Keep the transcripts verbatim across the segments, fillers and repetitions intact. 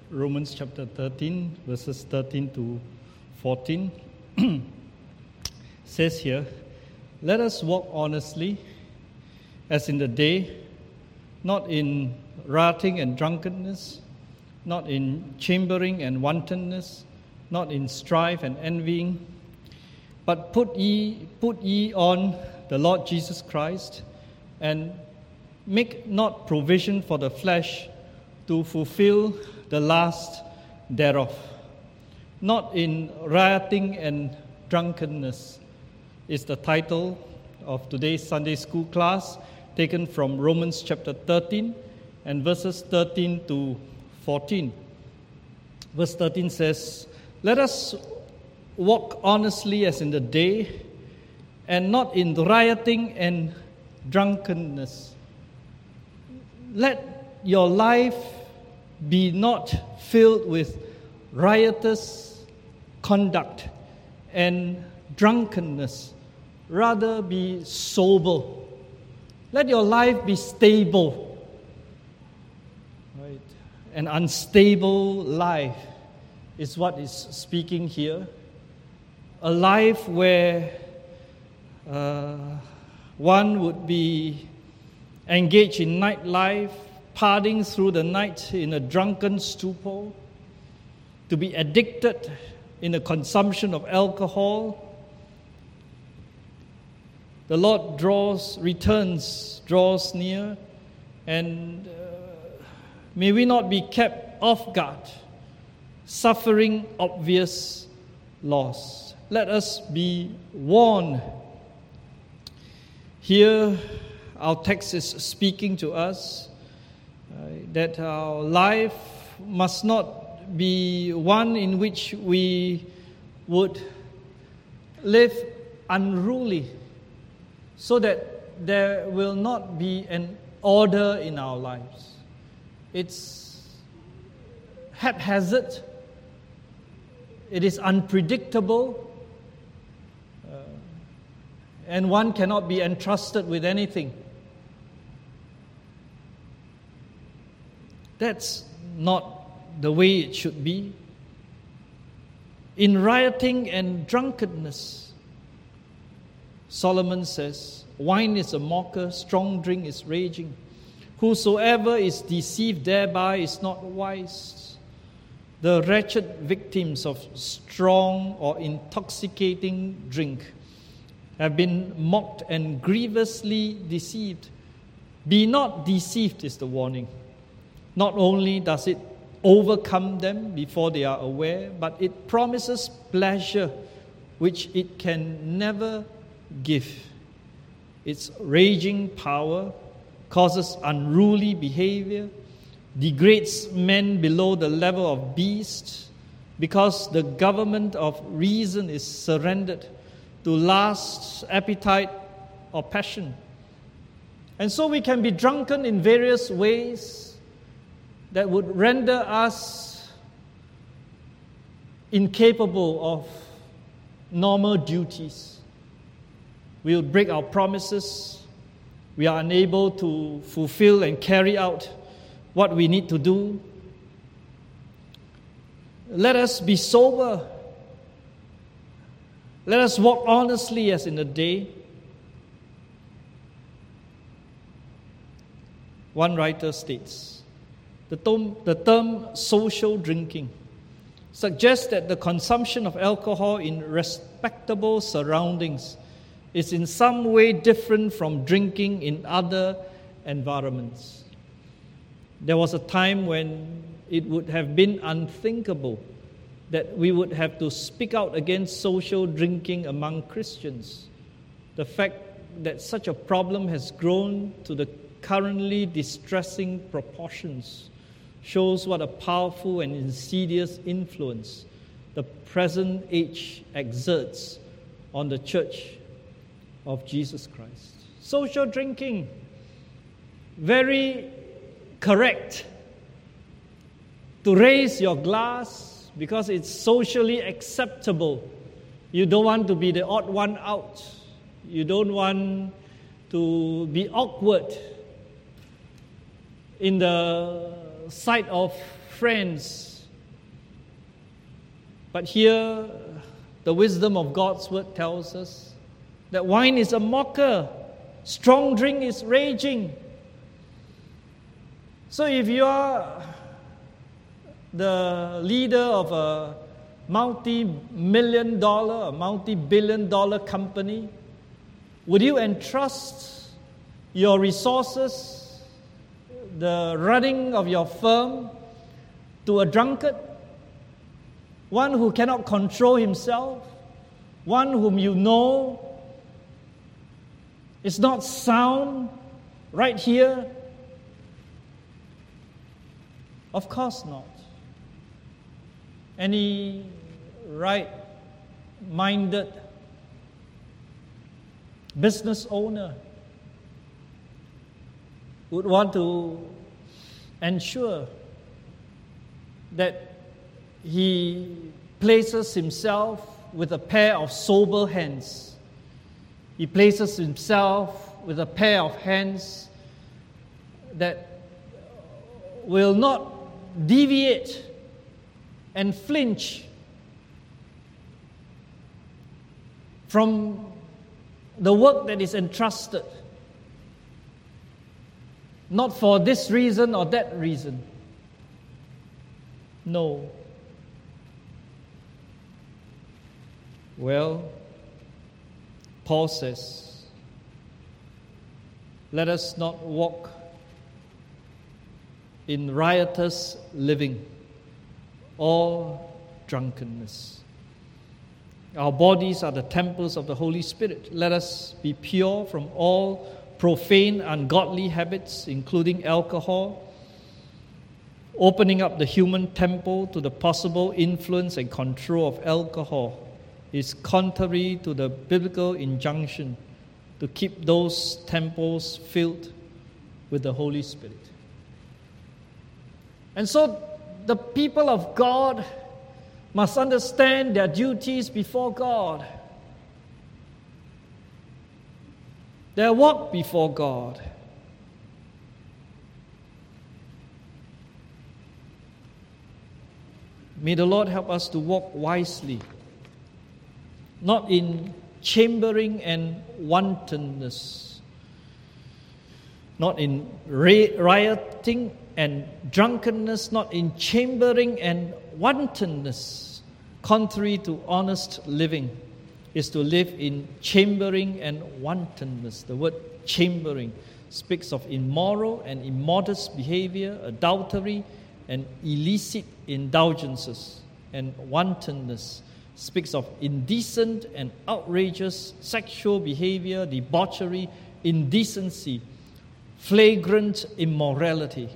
Romans chapter thirteen, verses thirteen to fourteen. Says here, "Let us walk honestly, as in the day, not in rioting and drunkenness, not in chambering and wantonness, not in strife and envying, but put ye put ye on the Lord Jesus Christ, and make not provision for the flesh to fulfill the lust thereof. Not in rioting and drunkenness," is the title of today's Sunday school class, taken from Romans chapter thirteen and verses thirteen to fourteen. Verse thirteen says, "Let us walk honestly as in the day, and not in rioting and drunkenness." Let your life be not filled with riotous conduct and drunkenness. Rather be sober. Let your life be stable. Right? An unstable life is what is speaking here. A life where uh, one would be engaged in nightlife, partying through the night in a drunken stupor, to be addicted in the consumption of alcohol. The Lord draws, returns, draws near, and uh, may we not be kept off guard, suffering obvious loss. Let us be warned. Here, our text is speaking to us uh, that our life must not be one in which we would live unruly, so that there will not be an order in our lives. It's haphazard. It is unpredictable. Uh, and one cannot be entrusted with anything. That's not the way it should be. In rioting and drunkenness, Solomon says, "Wine is a mocker, strong drink is raging. Whosoever is deceived thereby is not wise." The wretched victims of strong or intoxicating drink have been mocked and grievously deceived. Be not deceived is the warning. Not only does it overcome them before they are aware, but it promises pleasure which it can never give. Its raging power causes unruly behavior, degrades men below the level of beasts, because the government of reason is surrendered to lust, appetite, or passion. And so we can be drunken in various ways that would render us incapable of normal duties. We will break our promises. We are unable to fulfill and carry out what we need to do. Let us be sober. Let us walk honestly as in the day. One writer states, the term, the term social drinking suggests that the consumption of alcohol in respectable surroundings is in some way different from drinking in other environments. There was a time when it would have been unthinkable that we would have to speak out against social drinking among Christians. The fact that such a problem has grown to the currently distressing proportions shows what a powerful and insidious influence the present age exerts on the church of Jesus Christ. Social drinking, very correct to raise your glass because it's socially acceptable. You don't want to be the odd one out. You don't want to be awkward in the sight of friends But here, the wisdom of God's word tells us that wine is a mocker, strong drink is raging. So if you are the leader of a multi-million dollar, a multi-billion dollar company, would you entrust your resources, the running of your firm, to a drunkard? One who cannot control himself, one whom you know is not sound right here? Of course not. Any right-minded business owner would want to ensure that he places himself with a pair of sober hands. He places himself with a pair of hands that will not deviate and flinch from the work that is entrusted, not for this reason or that reason. No. Well, Paul says, let us not walk in riotous living or drunkenness. Our bodies are the temples of the Holy Spirit. Let us be pure from all profane, ungodly habits, including alcohol, opening up the human temple to the possible influence and control of alcohol is contrary to the biblical injunction to keep those temples filled with the Holy Spirit. And so the people of God must understand their duties before God, their walk before God. May the Lord help us to walk wisely, not in chambering and wantonness, not in rioting and drunkenness, not in chambering and wantonness. Contrary to honest living is to live in chambering and wantonness. The word chambering speaks of immoral and immodest behavior, adultery and illicit indulgences. And wantonness speaks of indecent and outrageous sexual behavior, debauchery, indecency, flagrant immorality.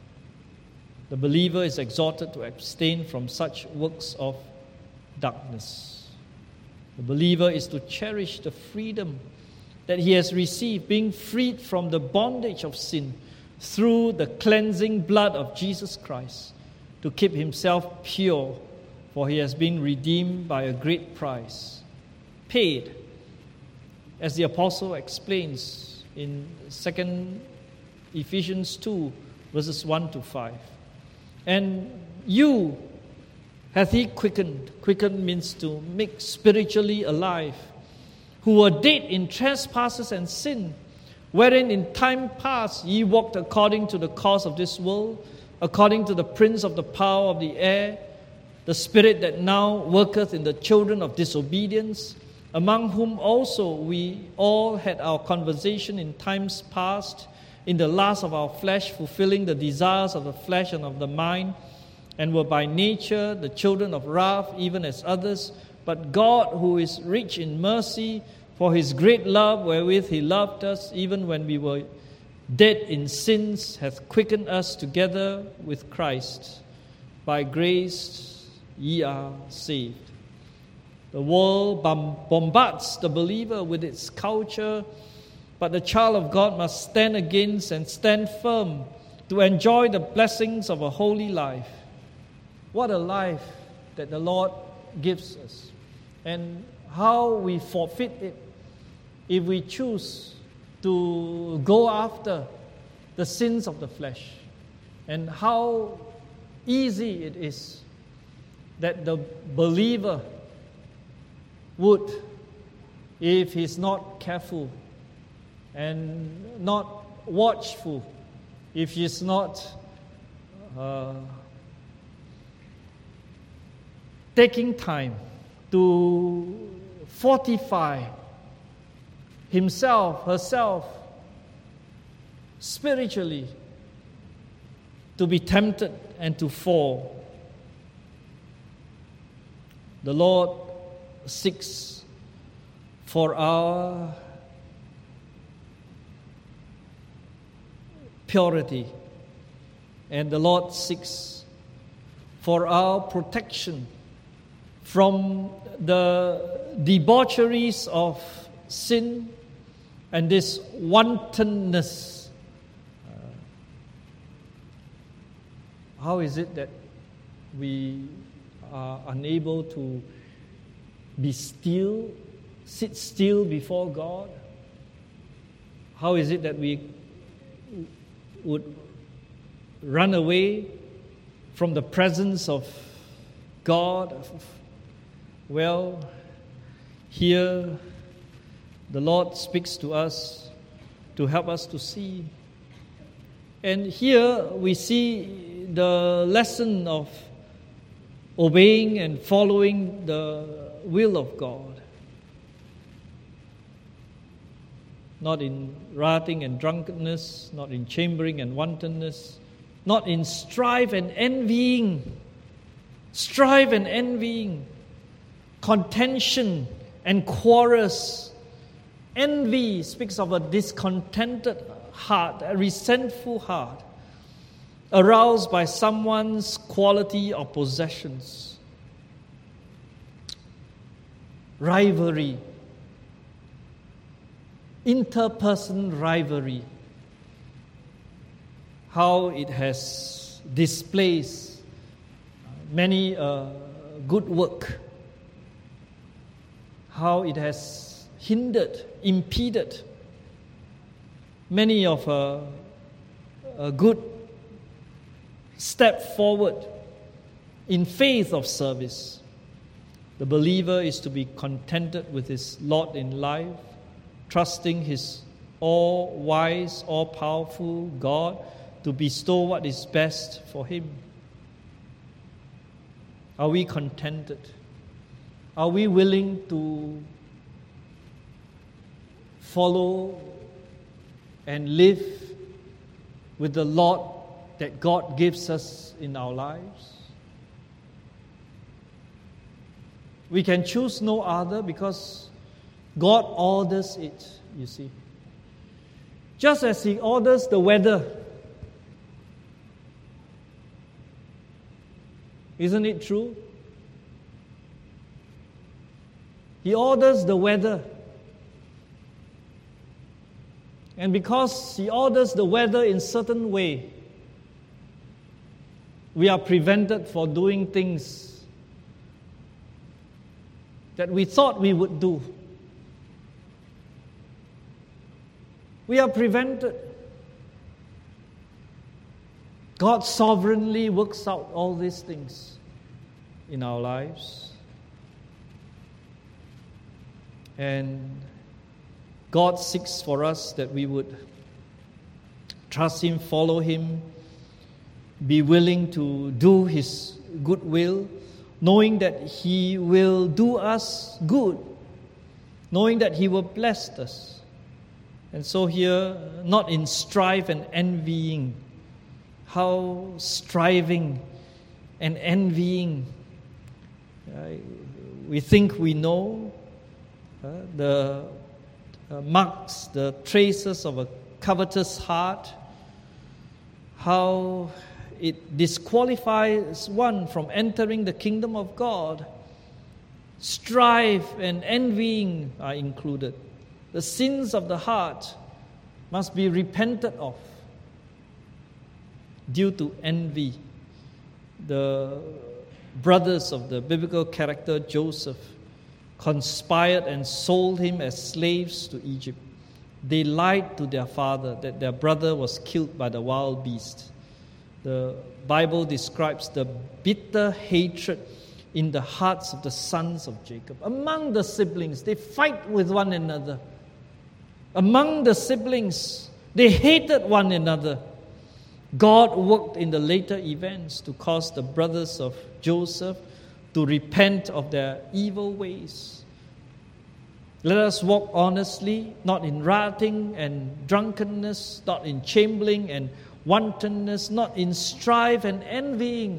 The believer is exhorted to abstain from such works of darkness. The believer is to cherish the freedom that he has received, being freed from the bondage of sin through the cleansing blood of Jesus Christ, to keep himself pure, for he has been redeemed by a great price, paid, as the apostle explains in Second Ephesians two, verses one to five. And you hath he quickened. Quickened means to make spiritually alive, who were dead in trespasses and sin, wherein in time past ye walked according to the course of this world, according to the prince of the power of the air, the spirit that now worketh in the children of disobedience, among whom also we all had our conversation in times past, in the lust of our flesh, fulfilling the desires of the flesh and of the mind, and were by nature the children of wrath, even as others. But God, who is rich in mercy, for his great love wherewith he loved us, even when we were dead in sins, hath quickened us together with Christ. By grace ye are saved. The world bombards the believer with its culture, but the child of God must stand against and stand firm to enjoy the blessings of a holy life. What a life that the Lord gives us, and how we forfeit it if we choose to go after the sins of the flesh, and how easy it is that the believer would, if he's not careful and not watchful, if he's not uh, taking time to fortify himself, herself, spiritually, to be tempted and to fall. The Lord seeks for our purity, and the Lord seeks for our protection from the debaucheries of sin and this wantonness. Uh, how is it that we are unable to be still, sit still before God? How is it that we would run away from the presence of God? Well, here the Lord speaks to us to help us to see. And here we see the lesson of obeying and following the will of God. Not in rioting and drunkenness, not in chambering and wantonness, not in strife and envying, strife and envying, contention and quarrels. Envy speaks of a discontented heart, a resentful heart, aroused by someone's quality or possessions. Rivalry, interperson rivalry, how it has displaced many uh, good work, how it has hindered, impeded many of a, a good step forward in faith of service. The believer is to be contented with his lot in life, trusting his all-wise, all-powerful God to bestow what is best for him. Are we contented? Are we willing to follow and live with the lot that God gives us in our lives? We can choose no other because God orders it, you see. Just as He orders the weather. Isn't it true? He orders the weather. And because He orders the weather in certain way, we are prevented from doing things that we thought we would do. We are prevented. God sovereignly works out all these things in our lives. And God seeks for us that we would trust Him, follow Him, be willing to do His good will, knowing that He will do us good, knowing that He will bless us. And so here, not in strife and envying, how striving and envying, uh, we think we know uh, the uh, marks, the traces of a covetous heart, how it disqualifies one from entering the kingdom of God. Strife and envying are included. The sins of the heart must be repented of due to envy. The brothers of the biblical character Joseph conspired and sold him as slaves to Egypt. They lied to their father that their brother was killed by the wild beast. The Bible describes the bitter hatred in the hearts of the sons of Jacob. Among the siblings, they fight with one another. Among the siblings, they hated one another. God worked in the later events to cause the brothers of Joseph to repent of their evil ways. Let us walk honestly, not in rioting and drunkenness, not in chambering and wantonness, not in strife and envying.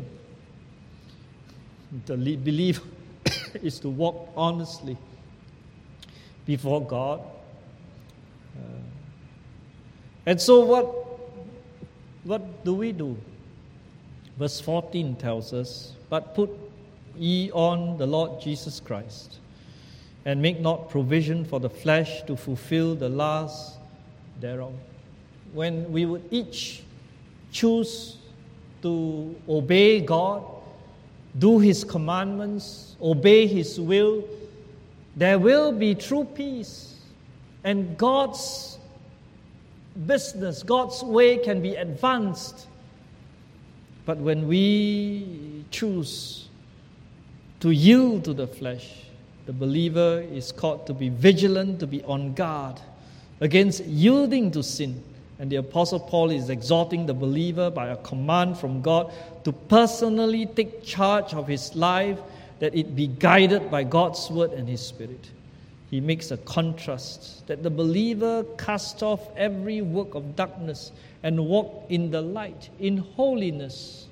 The belief is to walk honestly before God. Uh, and so what, what do we do? Verse fourteen tells us, "But put ye on the Lord Jesus Christ, and make not provision for the flesh to fulfill the lust thereof." When we would each choose to obey God, do His commandments, obey His will, there will be true peace. And God's business, God's way can be advanced. But when we choose to yield to the flesh, the believer is called to be vigilant, to be on guard against yielding to sin. And the Apostle Paul is exhorting the believer by a command from God to personally take charge of his life, that it be guided by God's word and His Spirit. He makes a contrast that the believer cast off every work of darkness and walk in the light, in holiness.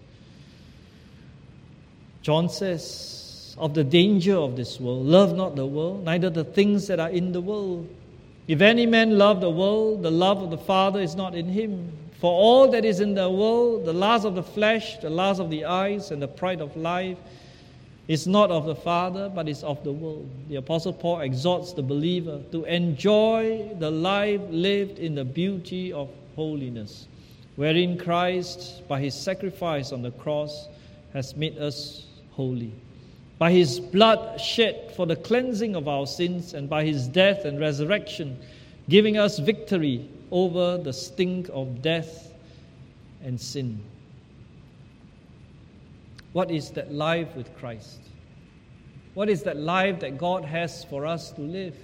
John says of the danger of this world, "Love not the world, neither the things that are in the world. If any man love the world, the love of the Father is not in him. For all that is in the world, the lust of the flesh, the lust of the eyes, and the pride of life, is not of the Father, but is of the world." The Apostle Paul exhorts the believer to enjoy the life lived in the beauty of holiness, wherein Christ, by His sacrifice on the cross, has made us holy. By His blood shed for the cleansing of our sins, and by His death and resurrection, giving us victory over the stink of death and sin. What is that life with Christ? What is that life that God has for us to live?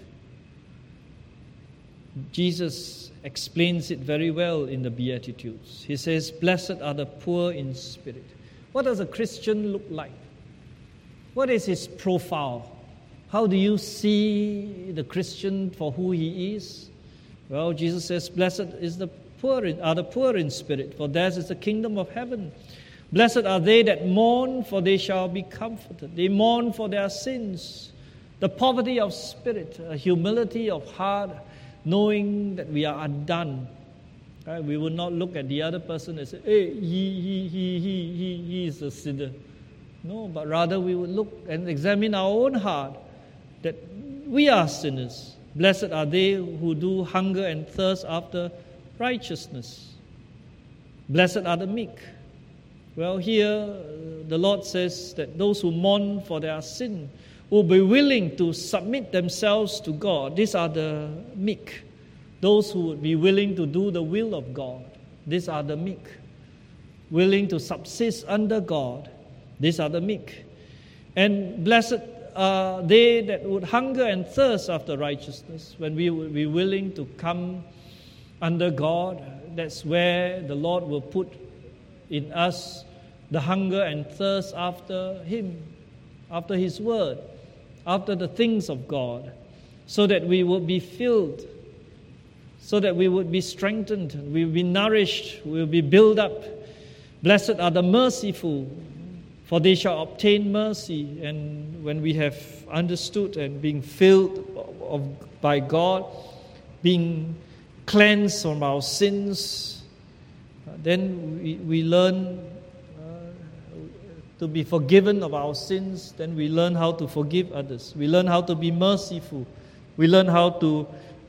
Jesus explains it very well in the Beatitudes. He says, "Blessed are the poor in spirit." What does a Christian look like? What is his profile? How do you see the Christian for who he is? Well, Jesus says, "Blessed is the poor in, are the poor in spirit, for theirs is the kingdom of heaven. Blessed are they that mourn, for they shall be comforted." They mourn for their sins. The poverty of spirit, a humility of heart, knowing that we are undone. Right? We will not look at the other person and say, "Hey, he, he, he, he, he, he is a sinner." No, but rather we would look and examine our own heart, that we are sinners. Blessed are they who do hunger and thirst after righteousness. Blessed are the meek. Well, here the Lord says that those who mourn for their sin will be willing to submit themselves to God. These are the meek. Those who would be willing to do the will of God. These are the meek. Willing to subsist under God. These are the meek. And blessed are they that would hunger and thirst after righteousness. When we would be willing to come under God, that's where the Lord will put in us the hunger and thirst after Him, after His Word, after the things of God, so that we will be filled, so that we would be strengthened, we will be nourished, we will be built up. Blessed are the merciful, for they shall obtain mercy. And when we have understood and being filled of, by God, being cleansed from our sins, then we, we learn uh, to be forgiven of our sins. Then we learn how to forgive others. We learn how to be merciful. We learn how to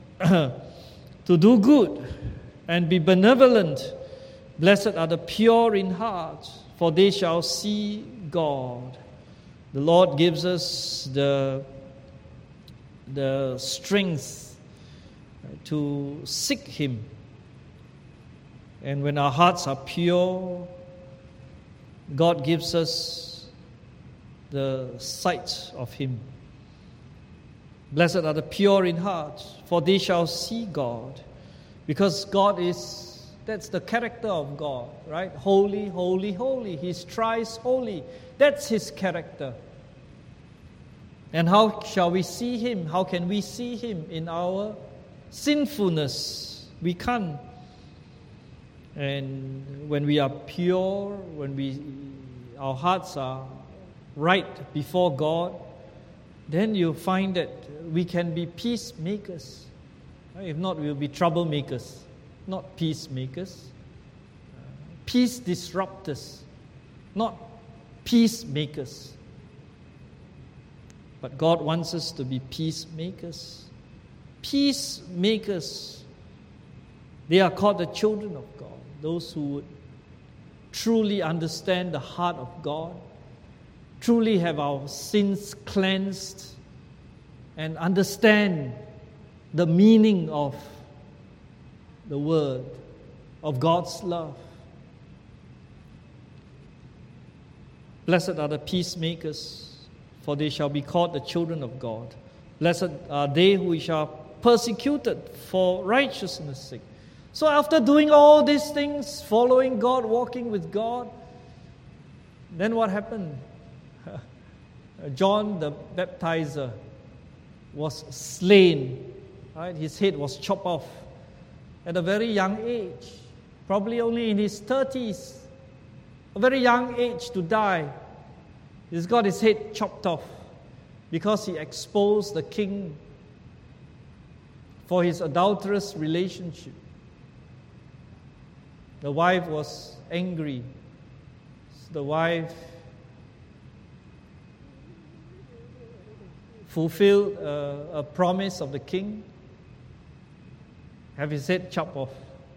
to do good and be benevolent. Blessed are the pure in heart, for they shall see God. The Lord gives us the, the strength to seek Him. And when our hearts are pure, God gives us the sight of Him. Blessed are the pure in heart, for they shall see God. Because God is, that's the character of God, right? Holy, holy, holy. He's thrice holy. That's His character. And how shall we see Him? How can we see Him? In our sinfulness. We can't. And when we are pure, when we our hearts are right before God, then you find that we can be peacemakers. If not, we'll be troublemakers, not peacemakers. Peace disruptors, not peacemakers. But God wants us to be peacemakers. Peacemakers, they are called the children of God, those who would truly understand the heart of God, truly have our sins cleansed, and understand the meaning of the word, of God's love. Blessed are the peacemakers, for they shall be called the children of God. Blessed are they who shall be persecuted for righteousness' sake. So after doing all these things, following God, walking with God, then what happened? John the Baptizer was slain. Right? His head was chopped off at a very young age, probably only in his thirties. A very young age to die. He's got his head chopped off because he exposed the king for his adulterous relationship. The wife was angry. The wife fulfilled a, a promise of the king, have his head chopped off.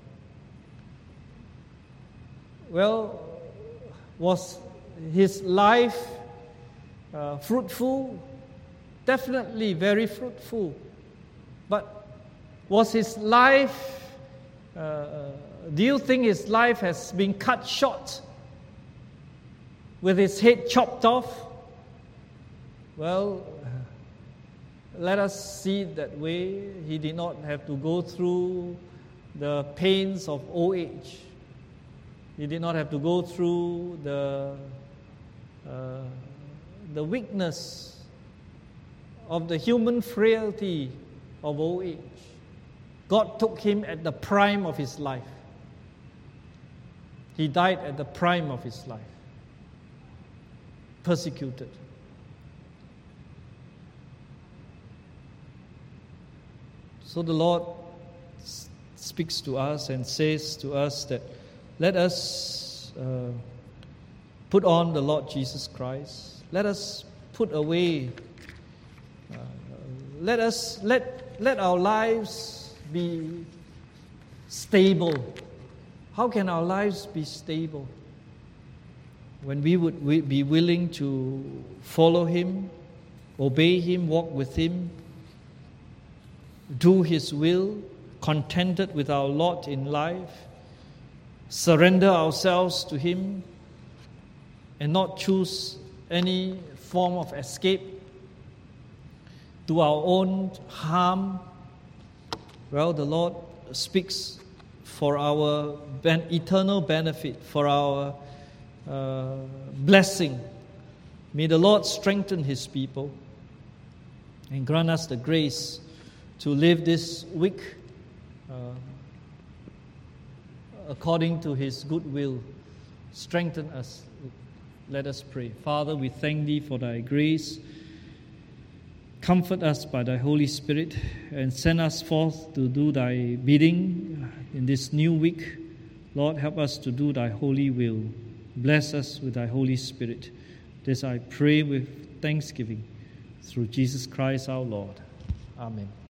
Well, was his life uh, fruitful? Definitely very fruitful. But was his life, uh, do you think his life has been cut short with his head chopped off? Well, let us see it that way. He did not have to go through the pains of old age. He did not have to go through the uh, the weakness of the human frailty of old age. God took him at the prime of his life. He died at the prime of his life, persecuted. So the Lord speaks to us and says to us that let us uh, put on the Lord Jesus Christ. Let us put away, uh, let us, let, let our lives be stable. How can our lives be stable? When we would be willing to follow Him, obey Him, walk with Him, do His will, contented with our lot in life, surrender ourselves to Him, and not choose any form of escape to our own harm. Well, the Lord speaks for our ben- eternal benefit, for our uh, blessing. May the Lord strengthen His people and grant us the grace to live this week uh, according to His good will. Strengthen us. Let us pray. Father, we thank Thee for Thy grace. Comfort us by Thy Holy Spirit and send us forth to do Thy bidding in this new week. Lord, help us to do Thy holy will. Bless us with Thy Holy Spirit. This I pray with thanksgiving through Jesus Christ our Lord. Amen.